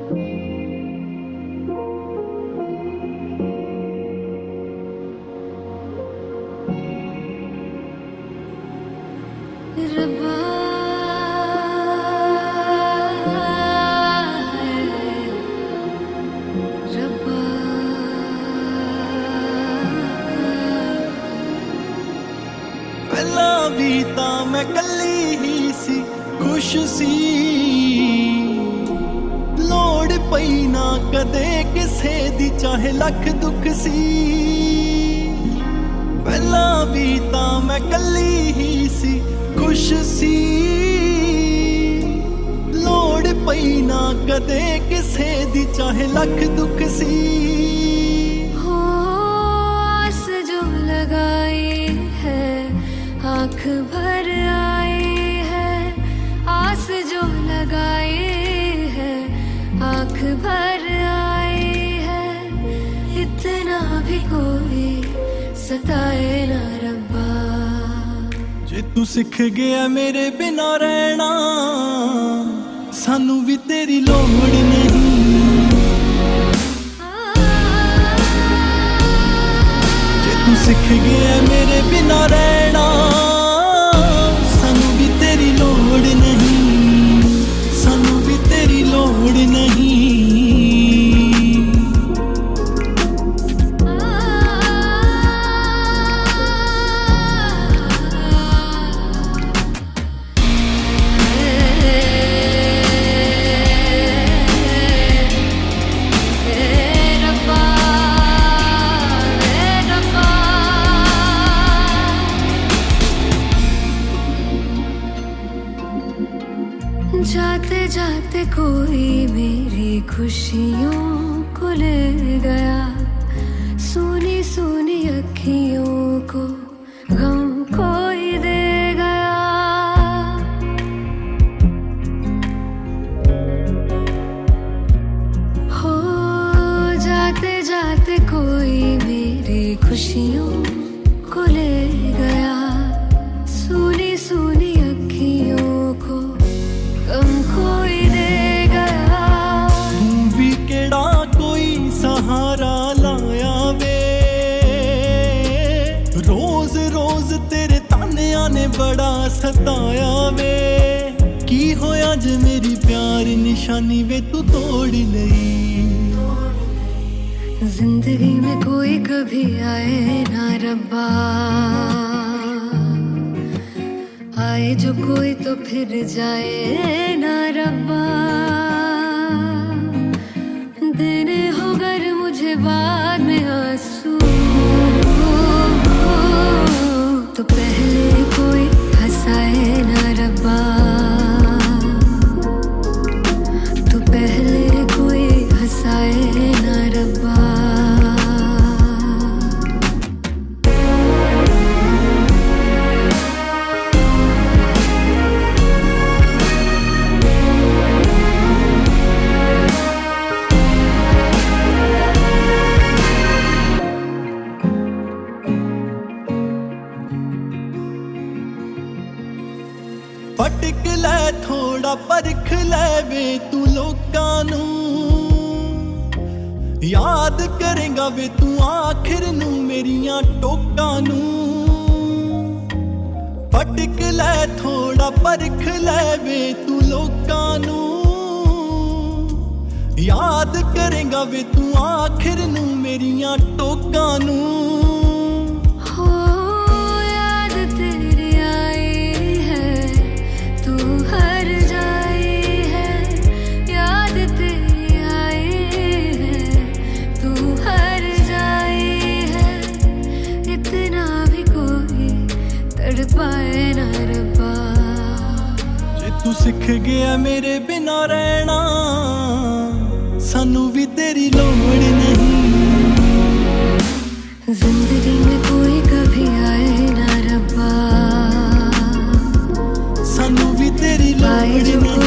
रब्बा रब्बा पहला भी तां मैं कल्ली ही सी खुश सी लोड़ पई ना कदे किसे दी चाहे लख दुख सी पहला भी तां मैं कल्ली ही सी खुश सी लोड़ पई ना कदे किसे दी चाहे लख दुख सी हो आस जो लगाई है आँख भर आई है आस जो लगाई है आँख भर आई है इतना भी कोई सताए ना रब्बा जे तू सिख गया मेरे बिना रहना सानू भी तेरी लोड़ नहीं जे तू सिख गया मेरे बिना रहना सानू भी तेरी लोड़ नहीं सानू भी तेरी लोड़ नहीं जाते जाते कोई मेरी खुशियों को ले गया सुनी सुनी अखियों को गम कोई दे गया हो जाते जाते कोई मेरी खुशियों को ले गया सुनी सुनी अखियों को गम कोई दे गया तू भी केड़ा कोई सहारा लाया वे रोज रोज तेरे तानिया ने बड़ा सताया वे की होया जे मेरी प्यार निशानी वे तू तोड़ लई जिंदगी में कोई कभी आए ना रब्बा आए जो कोई तो फिर जाए ना रब्बा दिन हो गर मुझे बाद में आंसू तो पहले कोई हंसाए ना रब्बा तो पहले कोई हंसाए ना रब्बा फटक लै थोड़ा परख लै वे तू लोकां नू याद करेगा वे तू आखिर नू मेरियां टोकां नू फटक लै थोड़ा परख लै वे तू लोकां नू याद करेगा वे तू आखिर नू मेरियां टोकां नू पाए ना रब्बा जे तू सिख गया मेरे बिना रहना सानू भी तेरी लोड़ नहीं जिंदगी में कोई कभी आए ना रब्बा सानू भी तेरी लोड़ नहीं।